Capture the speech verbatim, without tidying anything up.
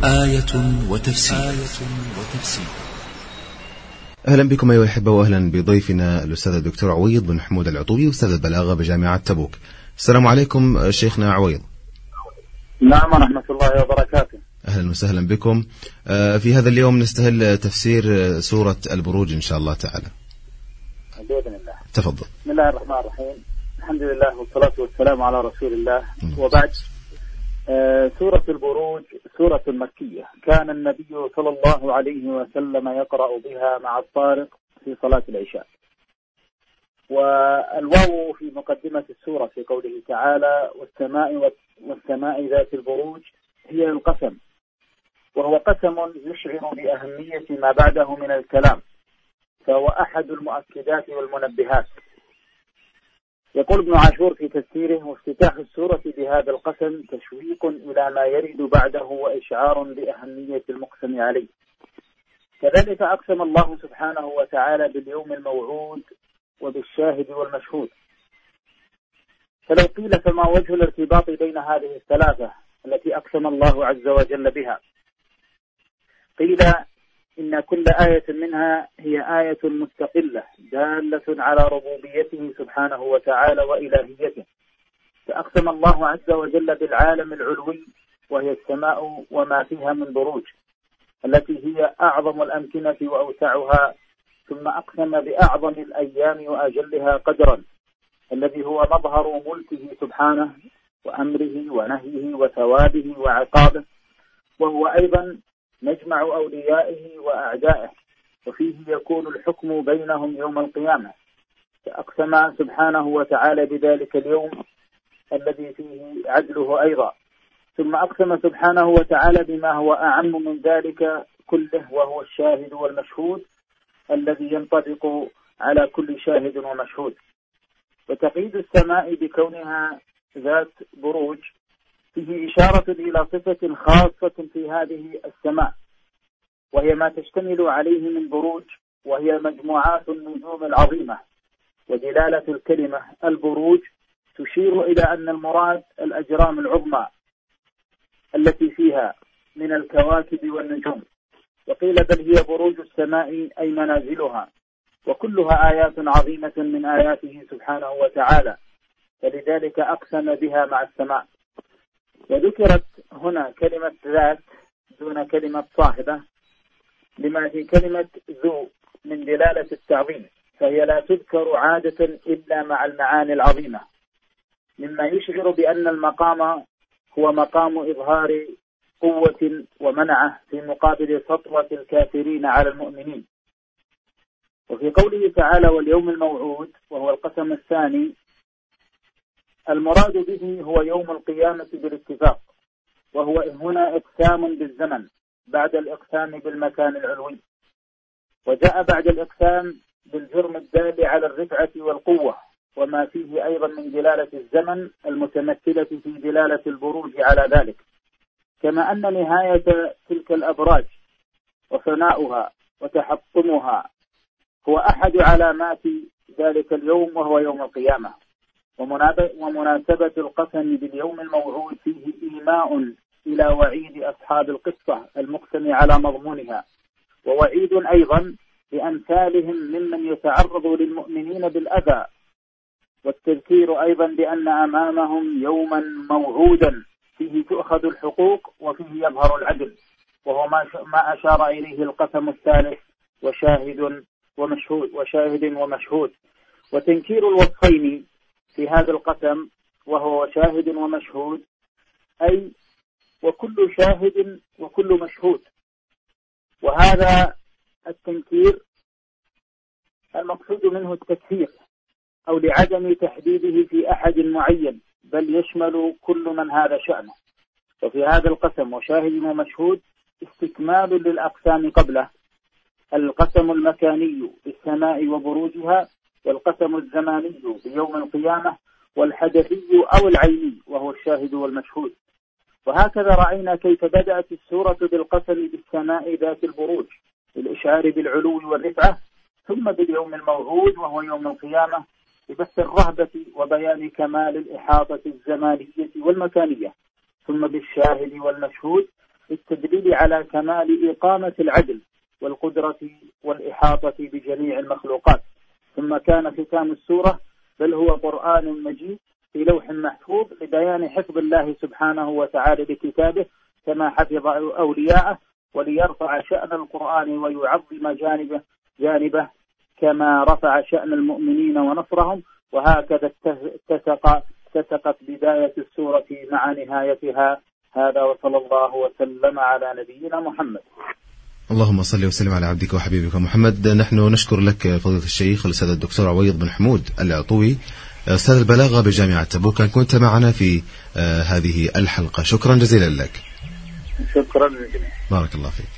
آية وتفسير, آية وتفسير. أهلا بكم أيها الأحبة، وأهلا بضيفنا الأستاذ الدكتور عويض بن حمود العطوبي، أستاذ البلاغة بجامعة تبوك. السلام عليكم شيخنا عويض. نعم ورحمة الله وبركاته. أهلا وسهلا بكم. في هذا اليوم نستهل تفسير سورة البروج إن شاء الله تعالى بإذن الله. تفضل. بسم الله الرحمن الرحيم، الحمد لله والصلاة والسلام على رسول الله. وبعد، آه سورة البروج سورة مكية، كان النبي صلى الله عليه وسلم يقرأ بها مع الطارق في صلاة العشاء. والواو في مقدمة السورة في قوله تعالى والسماء والسماء ذات البروج هي القسم، وهو قسم يشعر بأهمية ما بعده من الكلام، فهو أحد المؤكدات والمنبهات. يقول ابن عاشور في تفسيره: وافتتاح السورة بهذا القسم تشويق إلى ما يرد بعده وإشعار بأهمية المقسم عليه. كذلك أقسم الله سبحانه وتعالى باليوم الموعود وبالشاهد والمشهود. فلو قيل فما وجه الارتباط بين هذه الثلاثة التي أقسم الله عز وجل بها؟ قيل إن كل آية منها هي آية مستقلة دالة على ربوبيته سبحانه وتعالى وإلهيته. فأقسم الله عز وجل بالعالم العلوي وهي السماء وما فيها من بروج التي هي أعظم الأمكنة وأوسعها، ثم أقسم بأعظم الأيام وأجلها قدرا الذي هو مظهر ملكه سبحانه وأمره ونهيه وثوابه وعقابه، وهو أيضا مجمع أوليائه وأعدائه، وفيه يكون الحكم بينهم يوم القيامة. فأقسم سبحانه وتعالى بذلك اليوم الذي فيه عدله أيضا. ثم أقسم سبحانه وتعالى بما هو أعم من ذلك كله، وهو الشاهد والمشهود الذي ينطبق على كل شاهد ومشهود. وتقييد السماء بكونها ذات بروج فيه إشارة إلى صفة خاصة في هذه السماء، وهي ما تشتمل عليه من بروج، وهي مجموعات النجوم العظيمة. ودلالة الكلمة البروج تشير إلى أن المراد الأجرام العظمى التي فيها من الكواكب والنجوم. وقيل بل هي بروج السماء أي منازلها، وكلها آيات عظيمة من آياته سبحانه وتعالى، فلذلك أقسم بها مع السماء. وذكرت هنا كلمة ذات دون كلمة صاحبة لما في كلمة ذو من دلالة التعظيم، فهي لا تذكر عادة إلا مع المعاني العظيمة، مما يشعر بأن المقام هو مقام إظهار قوة ومنعة في مقابل سطوة الكافرين على المؤمنين. وفي قوله تعالى واليوم الموعود وهو القسم الثاني، المراد به هو يوم القيامة بالاتفاق، وهو هنا إقسام بالزمن بعد الإقسام بالمكان العلوي، وجاء بعد الإقسام بالجرم الدال على الرفعة والقوة، وما فيه أيضا من دلالة الزمن المتمثلة في دلالة البروج على ذلك. كما أن نهاية تلك الأبراج وفناؤها وتحطمها هو أحد علامات ذلك اليوم، وهو يوم القيامة. ومناسبة القسم باليوم الموعود فيه إيماء إلى وعيد أصحاب القصة المقسم على مضمونها، ووعيد أيضا لأمثالهم ممن يتعرض للمؤمنين بالأذى، والتذكير أيضا بأن أمامهم يوما موعودا فيه تؤخذ الحقوق وفيه يظهر العدل، وهو ما أشار إليه القسم الثالث وشاهد ومشهود وشاهد ومشهود. وتنكير الوصفين في هذا القسم وهو شاهد ومشهود أي وكل شاهد وكل مشهود. وهذا التنكير المقصود منه التكفير أو لعدم تحديده في أحد معين، بل يشمل كل من هذا شأنه. وفي هذا القسم وشاهد ومشهود استكمال للأقسام قبله: القسم المكاني بالسماء وبروجها، والقسم الزماني بيوم القيامة، والحدثي أو العيني وهو الشاهد والمشهود. وهكذا رأينا كيف بدأت السورة بالقسم بالسماء ذات البروج للإشعار بالعلو والرفعة، ثم باليوم الموعود وهو يوم القيامة لبث الرهبة وبيان كمال الإحاطة الزمانية والمكانية، ثم بالشاهد والمشهود للتدليل على كمال إقامة العدل والقدرة والإحاطة بجميع المخلوقات. ثم كان ختام السورة بل هو قرآن مجيد في لوح محفوظ لبيان حفظ الله سبحانه وتعالى لكتابه كما حفظ أولياءه، وليرفع شأن القرآن ويعظم جانبه جانبه كما رفع شأن المؤمنين ونصرهم. وهكذا اتسق اتسقت بداية السورة مع نهايتها. هذا وصلى الله وسلم على نبينا محمد. اللهم صل وسلم على عبدك وحبيبك محمد. نحن نشكر لك فضيلة الشيخ الأستاذ الدكتور عويض بن حمود العطوي أستاذ البلاغة بجامعة تبوك أن كنت معنا في هذه الحلقة. شكرا جزيلا لك. شكرا للجميع. بارك الله فيك.